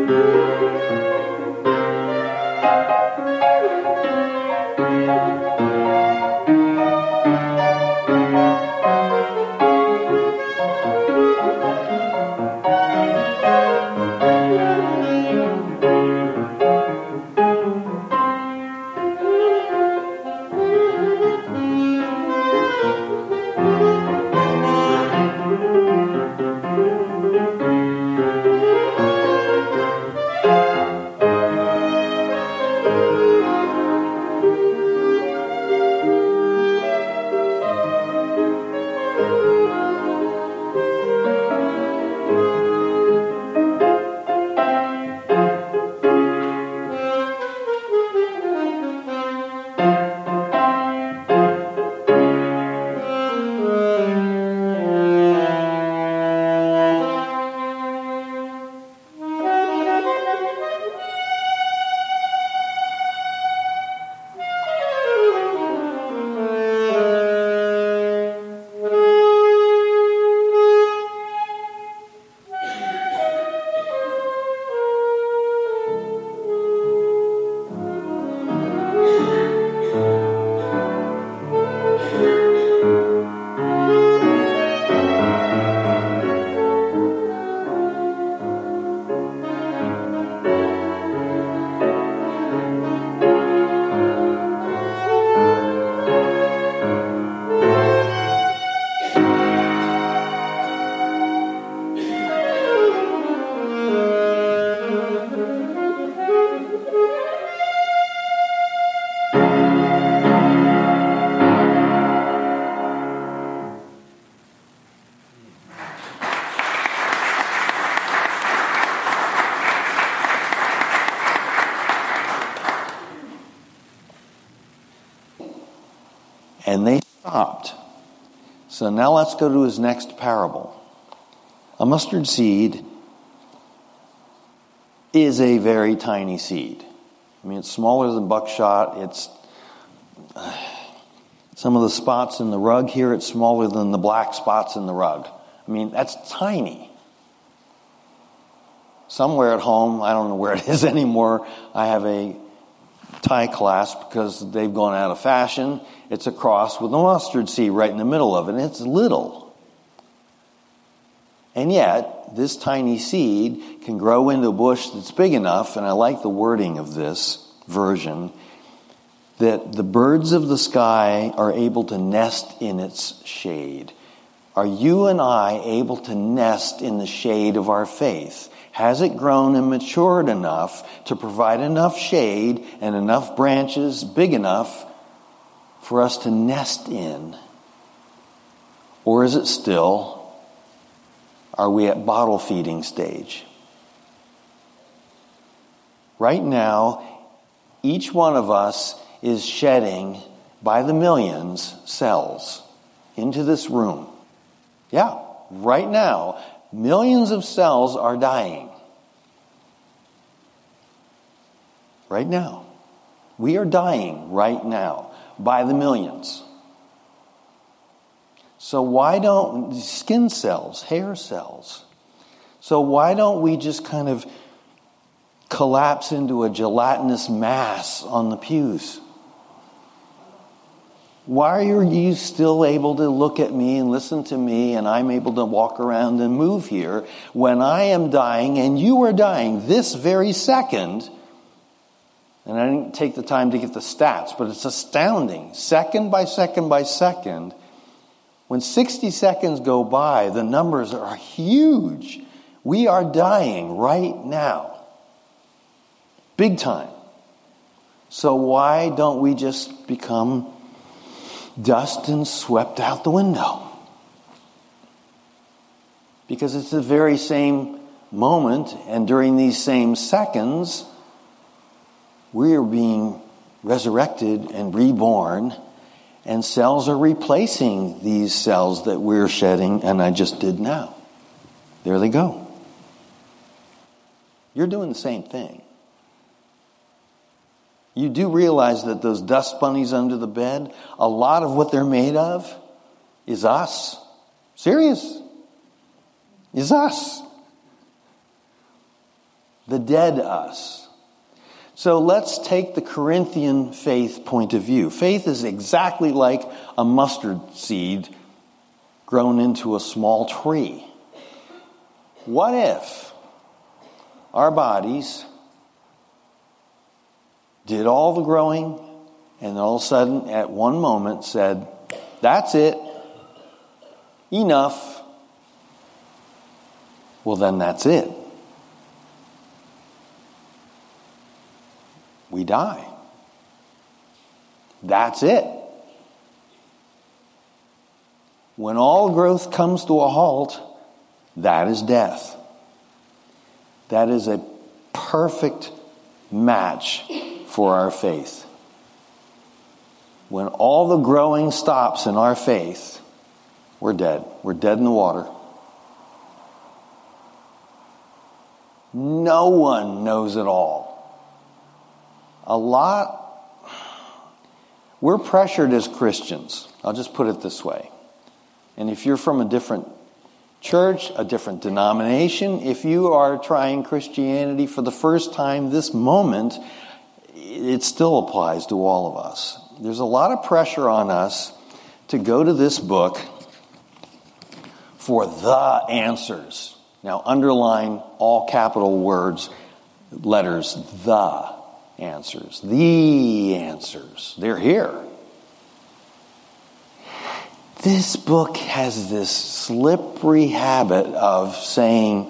And they stopped. So now let's go to his next parable. A mustard seed is a very tiny seed. I mean, it's smaller than buckshot. It's some of the spots in the rug here, it's smaller than the black spots in the rug. I mean, that's tiny. Somewhere at home, I don't know where it is anymore, I have a Thai class because they've gone out of fashion. It's a cross with a mustard seed right in the middle of it, and it's little. And yet, this tiny seed can grow into a bush that's big enough, and I like the wording of this version, that the birds of the sky are able to nest in its shade. Are you and I able to nest in the shade of our faith? Has it grown and matured enough to provide enough shade and enough branches big enough for us to nest in? Or is it still, are we at bottle feeding stage? Right now, each one of us is shedding by the millions cells into this room. Yeah, right now, millions of cells are dying. Right now. We are dying right now by the millions. So why don't, skin cells, hair cells. So why don't we just kind of collapse into a gelatinous mass on the pews? Why are you still able to look at me and listen to me and I'm able to walk around and move here when I am dying and you are dying this very second? And I didn't take the time to get the stats, but it's astounding. Second by second by second, when 60 seconds go by, the numbers are huge. We are dying right now. Big time. So why don't we just become dust and swept out the window? Because it's the very same moment, and during these same seconds, we are being resurrected and reborn, and cells are replacing these cells that we're shedding, and I just did now. There they go. You're doing the same thing. You do realize that those dust bunnies under the bed, a lot of what they're made of is us. Serious. Is us. the dead us. So let's take the Corinthian faith point of view. Faith is exactly like a mustard seed grown into a small tree. What if our bodies did all the growing and all of a sudden at one moment said, that's it, enough? Well, then that's it. We die. That's it. When all growth comes to a halt, that is death. That is a perfect match for our faith. When all the growing stops in our faith, we're dead. We're dead in the water. No one knows it all. We're pressured as Christians. I'll just put it this way. And if you're from a different church, a different denomination, if you are trying Christianity for the first time this moment, it still applies to all of us. There's a lot of pressure on us to go to this book for the answers. Now, underline all capital letters, the answers. The answers. They're here. This book has this slippery habit of saying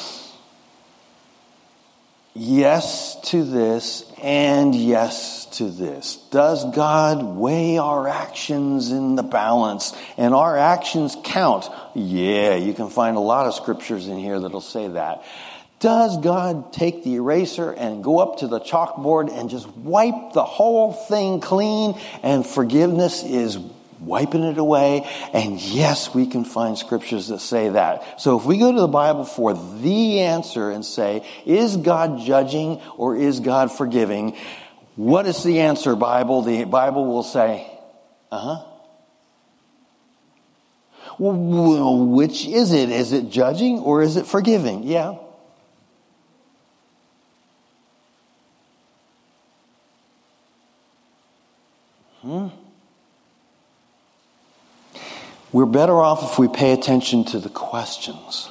yes to this and yes to this. Does God weigh our actions in the balance? And our actions count? Yeah, you can find a lot of scriptures in here that'll say that. Does God take the eraser and go up to the chalkboard and just wipe the whole thing clean, and forgiveness is wiping it away? And yes, we can find scriptures that say that. So if we go to the Bible for the answer and say, is God judging or is God forgiving? What is the answer, Bible? The Bible will say, Well, which is it? Is it judging or is it forgiving? Yeah. We're better off if we pay attention to the questions.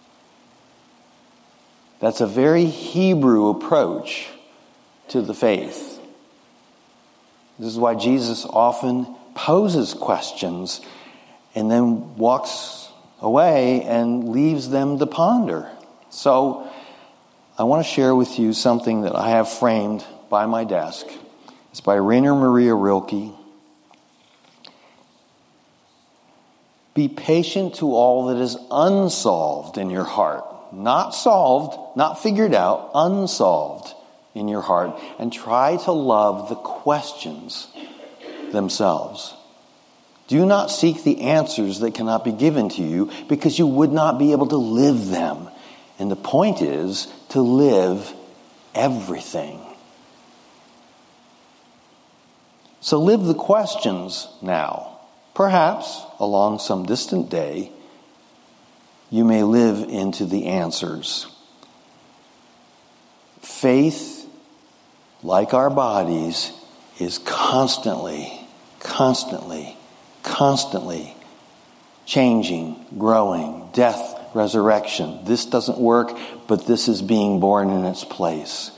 That's a very Hebrew approach to the faith. This is why Jesus often poses questions and then walks away and leaves them to ponder. So I want to share with you something that I have framed by my desk. It's by Rainer Maria Rilke. Be patient to all that is unsolved in your heart. Not solved, not figured out, unsolved in your heart. And try to love the questions themselves. Do not seek the answers that cannot be given to you, because you would not be able to live them. And the point is to live everything. So live the questions now. Perhaps, along some distant day, you may live into the answers. Faith, like our bodies, is constantly changing, growing, death, resurrection. This doesn't work, but this is being born in its place.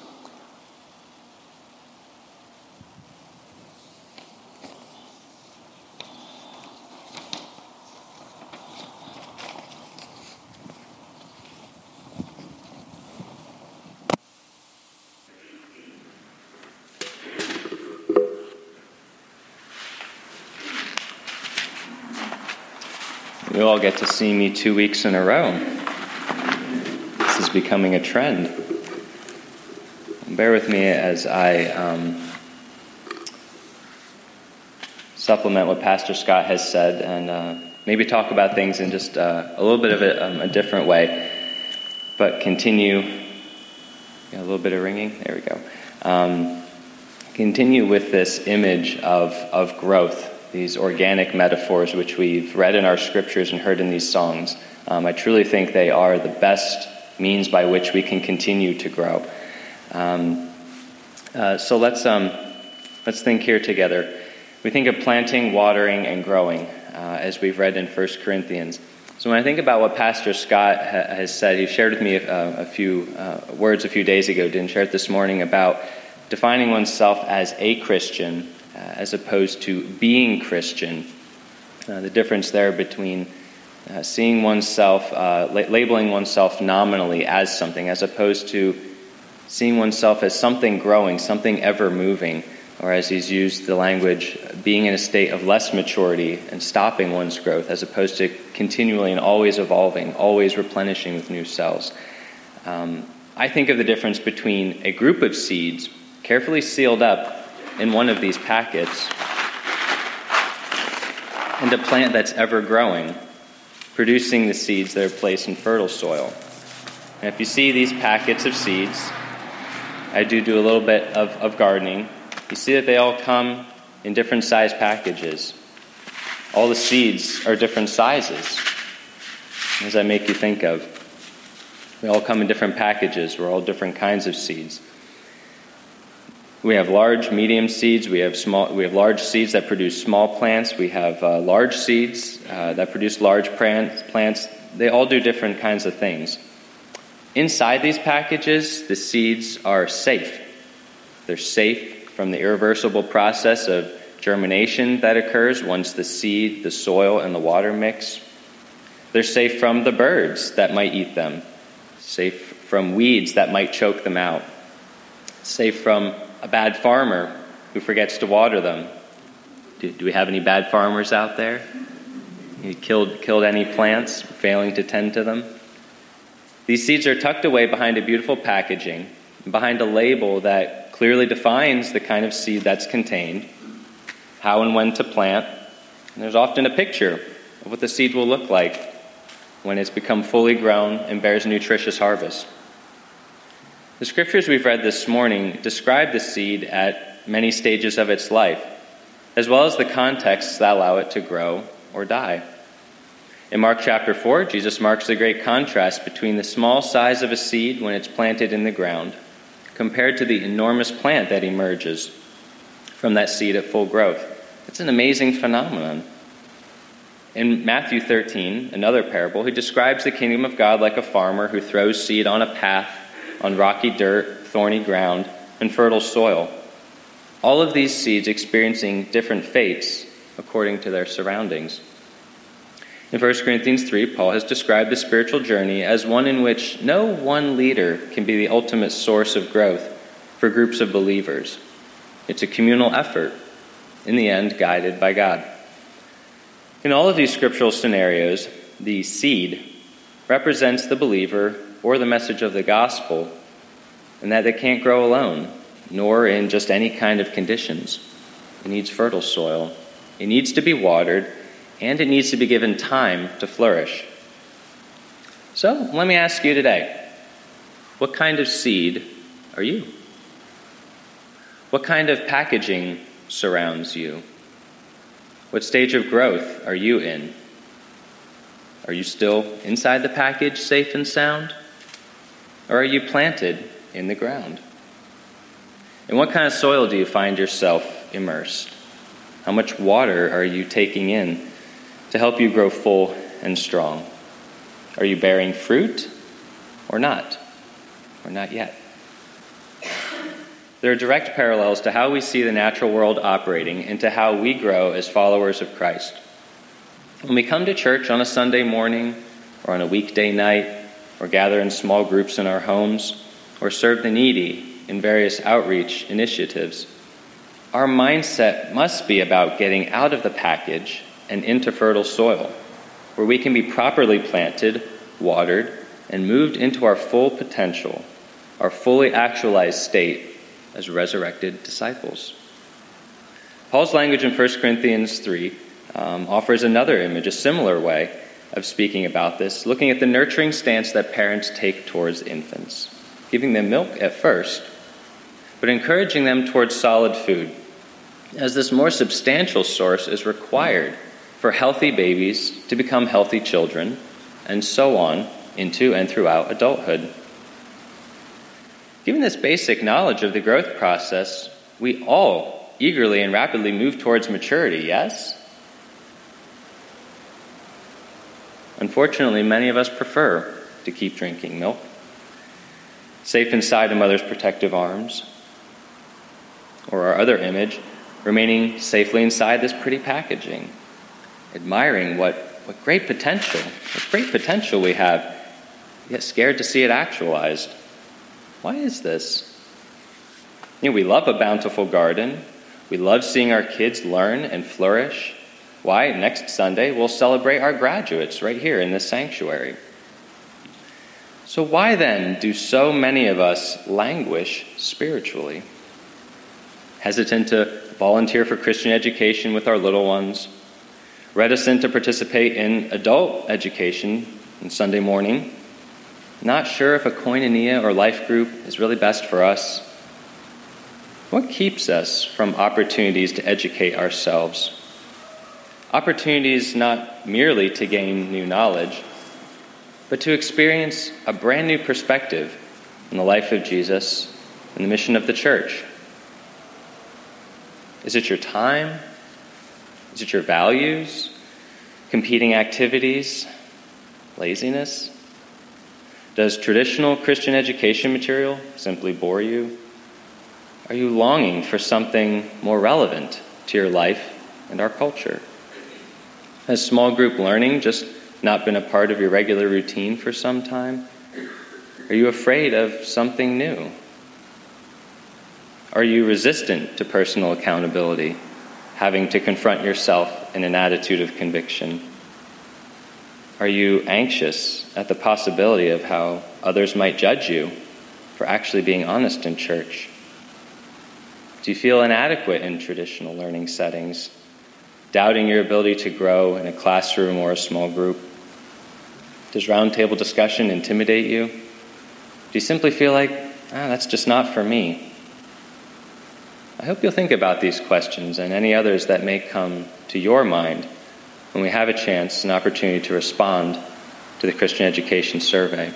You all get to see me 2 weeks in a row. This is becoming a trend. Bear with me as I supplement what Pastor Scott has said and maybe talk about things in just a little bit of a different way, but continue. A little bit of ringing. There we go. Continue with this image of growth. These organic metaphors which we've read in our scriptures and heard in these songs. I truly think they are the best means by which we can continue to grow. So let's think here together. We think of planting, watering, and growing, as we've read in 1 Corinthians. So when I think about what Pastor Scott has said, he shared with me a few words a few days ago, didn't share it this morning, about defining oneself as a Christian as opposed to being Christian. The difference there between seeing oneself, labeling oneself nominally as something, as opposed to seeing oneself as something growing, something ever moving, or as he's used the language, being in a state of less maturity and stopping one's growth, as opposed to continually and always evolving, always replenishing with new cells. I think of the difference between a group of seeds carefully sealed up in one of these packets and a plant that's ever growing, producing the seeds that are placed in fertile soil. And if you see these packets of seeds, I do a little bit of gardening. You see that they all come in different size packages. All the seeds are different sizes. What does that make you think of? They all come in different packages. We're all different kinds of seeds. We have large, medium seeds. We have large seeds that produce small plants. We have large seeds that produce large plants. They all do different kinds of things. Inside these packages, the seeds are safe. They're safe from the irreversible process of germination that occurs once the seed, the soil, and the water mix. They're safe from the birds that might eat them. Safe from weeds that might choke them out. Safe from a bad farmer who forgets to water them. Do we have any bad farmers out there? You killed any plants, failing to tend to them? These seeds are tucked away behind a beautiful packaging, behind a label that clearly defines the kind of seed that's contained, how and when to plant, and there's often a picture of what the seed will look like when it's become fully grown and bears a nutritious harvest. The scriptures we've read this morning describe the seed at many stages of its life, as well as the contexts that allow it to grow or die. In Mark chapter 4, Jesus marks the great contrast between the small size of a seed when it's planted in the ground compared to the enormous plant that emerges from that seed at full growth. It's an amazing phenomenon. In Matthew 13, another parable, he describes the kingdom of God like a farmer who throws seed on a path, on rocky dirt, thorny ground, and fertile soil. All of these seeds experiencing different fates according to their surroundings. In 1 Corinthians 3, Paul has described the spiritual journey as one in which no one leader can be the ultimate source of growth for groups of believers. It's a communal effort, in the end guided by God. In all of these scriptural scenarios, the seed represents the believer or the message of the gospel, and that it can't grow alone, nor in just any kind of conditions. It needs fertile soil. It needs to be watered, and it needs to be given time to flourish. So, let me ask you today, what kind of seed are you? What kind of packaging surrounds you? What stage of growth are you in? Are you still inside the package, safe and sound? Or are you planted in the ground? In what kind of soil do you find yourself immersed? How much water are you taking in to help you grow full and strong? Are you bearing fruit or not? Or not yet? There are direct parallels to how we see the natural world operating and to how we grow as followers of Christ. When we come to church on a Sunday morning or on a weekday night, or gather in small groups in our homes, or serve the needy in various outreach initiatives, our mindset must be about getting out of the package and into fertile soil, where we can be properly planted, watered, and moved into our full potential, our fully actualized state as resurrected disciples. Paul's language in 1 Corinthians 3 offers another image, a similar way of speaking about this, looking at the nurturing stance that parents take towards infants, giving them milk at first, but encouraging them towards solid food, as this more substantial source is required for healthy babies to become healthy children, and so on into and throughout adulthood. Given this basic knowledge of the growth process, we all eagerly and rapidly move towards maturity, yes? Unfortunately, many of us prefer to keep drinking milk, safe inside a mother's protective arms, or our other image, remaining safely inside this pretty packaging, admiring what great potential we have, yet scared to see it actualized. Why is this? We love a bountiful garden. We love seeing our kids learn and flourish. Why? Next Sunday, we'll celebrate our graduates right here in this sanctuary. So why then do so many of us languish spiritually? Hesitant to volunteer for Christian education with our little ones, reticent to participate in adult education on Sunday morning, not sure if a koinonia or life group is really best for us. What keeps us from opportunities to educate ourselves? Opportunities not merely to gain new knowledge, but to experience a brand new perspective in the life of Jesus and the mission of the church. Is it your time? Is it your values? Competing activities? Laziness? Does traditional Christian education material simply bore you? Are you longing for something more relevant to your life and our culture? Has small group learning just not been a part of your regular routine for some time? Are you afraid of something new? Are you resistant to personal accountability, having to confront yourself in an attitude of conviction? Are you anxious at the possibility of how others might judge you for actually being honest in church? Do you feel inadequate in traditional learning settings, doubting your ability to grow in a classroom or a small group? Does roundtable discussion intimidate you? Do you simply feel like, that's just not for me? I hope you'll think about these questions and any others that may come to your mind when we have a chance, an opportunity to respond to the Christian Education Survey.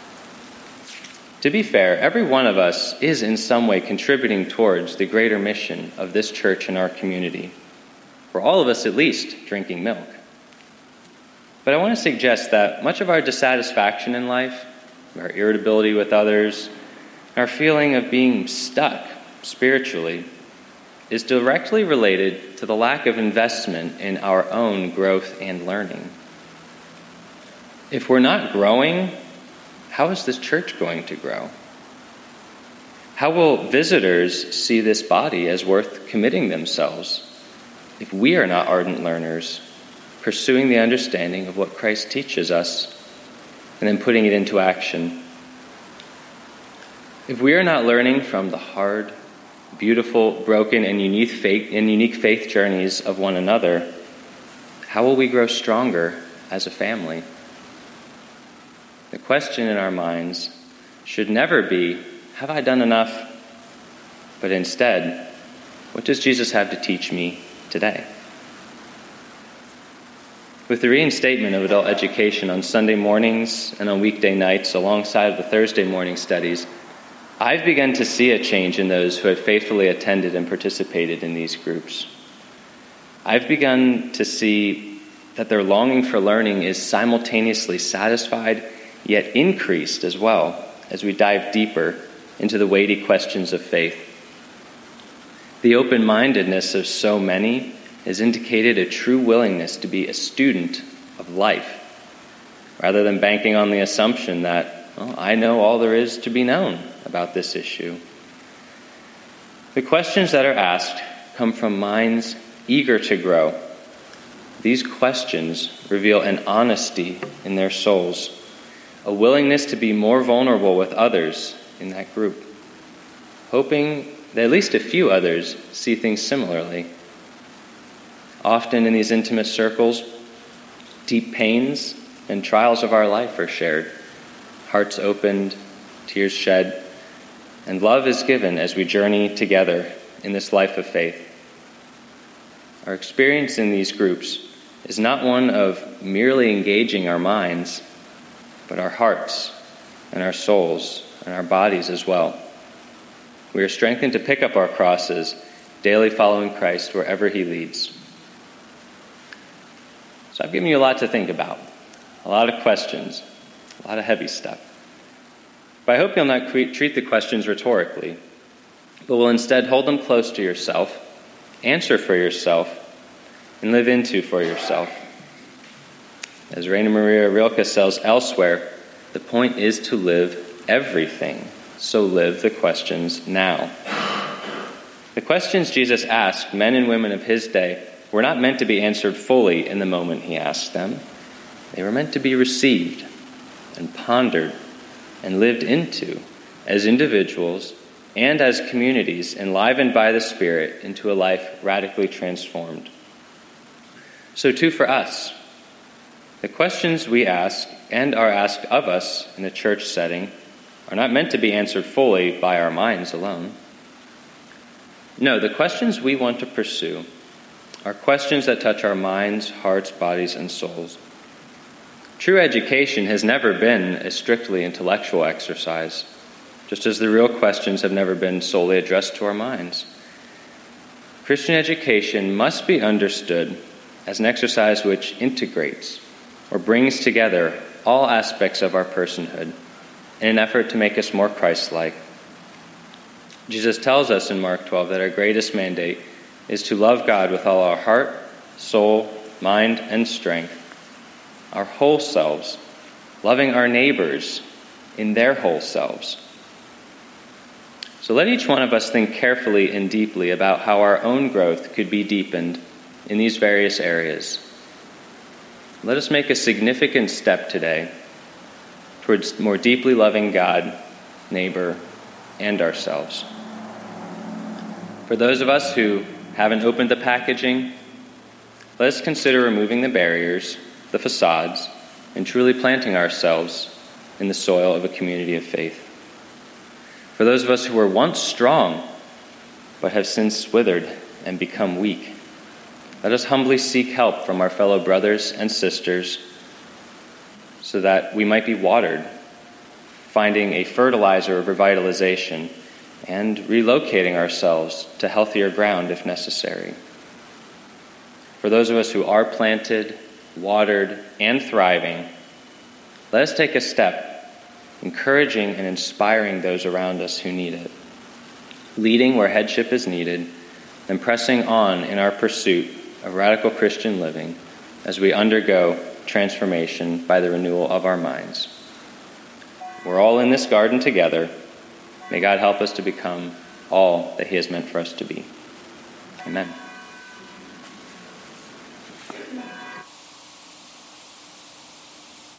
To be fair, every one of us is in some way contributing towards the greater mission of this church and our community. For all of us, at least, drinking milk. But I want to suggest that much of our dissatisfaction in life, our irritability with others, our feeling of being stuck spiritually, is directly related to the lack of investment in our own growth and learning. If we're not growing, how is this church going to grow? How will visitors see this body as worth committing themselves if we are not ardent learners, pursuing the understanding of what Christ teaches us and then putting it into action? If we are not learning from the hard, beautiful, broken, and unique faith journeys of one another, how will we grow stronger as a family? The question in our minds should never be, have I done enough? But instead, what does Jesus have to teach me today? With the reinstatement of adult education on Sunday mornings and on weekday nights alongside of the Thursday morning studies, I've begun to see a change in those who have faithfully attended and participated in these groups. I've begun to see that their longing for learning is simultaneously satisfied, yet increased as well, as we dive deeper into the weighty questions of faith. The open-mindedness of so many has indicated a true willingness to be a student of life, rather than banking on the assumption that, I know all there is to be known about this issue. The questions that are asked come from minds eager to grow. These questions reveal an honesty in their souls, a willingness to be more vulnerable with others in that group, hoping that at least a few others see things similarly. Often in these intimate circles, deep pains and trials of our life are shared, hearts opened, tears shed, and love is given as we journey together in this life of faith. Our experience in these groups is not one of merely engaging our minds, but our hearts and our souls and our bodies as well. We are strengthened to pick up our crosses, daily following Christ wherever he leads. So I've given you a lot to think about, a lot of questions, a lot of heavy stuff. But I hope you'll not treat the questions rhetorically, but will instead hold them close to yourself, answer for yourself, and live into for yourself. As Rainer Maria Rilke says elsewhere, the point is to live everything, so live the questions now. The questions Jesus asked men and women of his day were not meant to be answered fully in the moment he asked them. They were meant to be received and pondered and lived into as individuals and as communities enlivened by the Spirit into a life radically transformed. So too for us. The questions we ask and are asked of us in a church setting are not meant to be answered fully by our minds alone. No, the questions we want to pursue are questions that touch our minds, hearts, bodies, and souls. True education has never been a strictly intellectual exercise, just as the real questions have never been solely addressed to our minds. Christian education must be understood as an exercise which integrates or brings together all aspects of our personhood in an effort to make us more Christ-like. Jesus tells us in Mark 12 that our greatest mandate is to love God with all our heart, soul, mind, and strength, our whole selves, loving our neighbors in their whole selves. So let each one of us think carefully and deeply about how our own growth could be deepened in these various areas. Let us make a significant step today towards more deeply loving God, neighbor, and ourselves. For those of us who haven't opened the packaging, let us consider removing the barriers, the facades, and truly planting ourselves in the soil of a community of faith. For those of us who were once strong, but have since withered and become weak, let us humbly seek help from our fellow brothers and sisters so that we might be watered, finding a fertilizer of revitalization and relocating ourselves to healthier ground if necessary. For those of us who are planted, watered, and thriving, let us take a step, encouraging and inspiring those around us who need it, leading where headship is needed, and pressing on in our pursuit of radical Christian living as we undergo transformation by the renewal of our minds. We're all in this garden together. May God help us to become all that he has meant for us to be. Amen.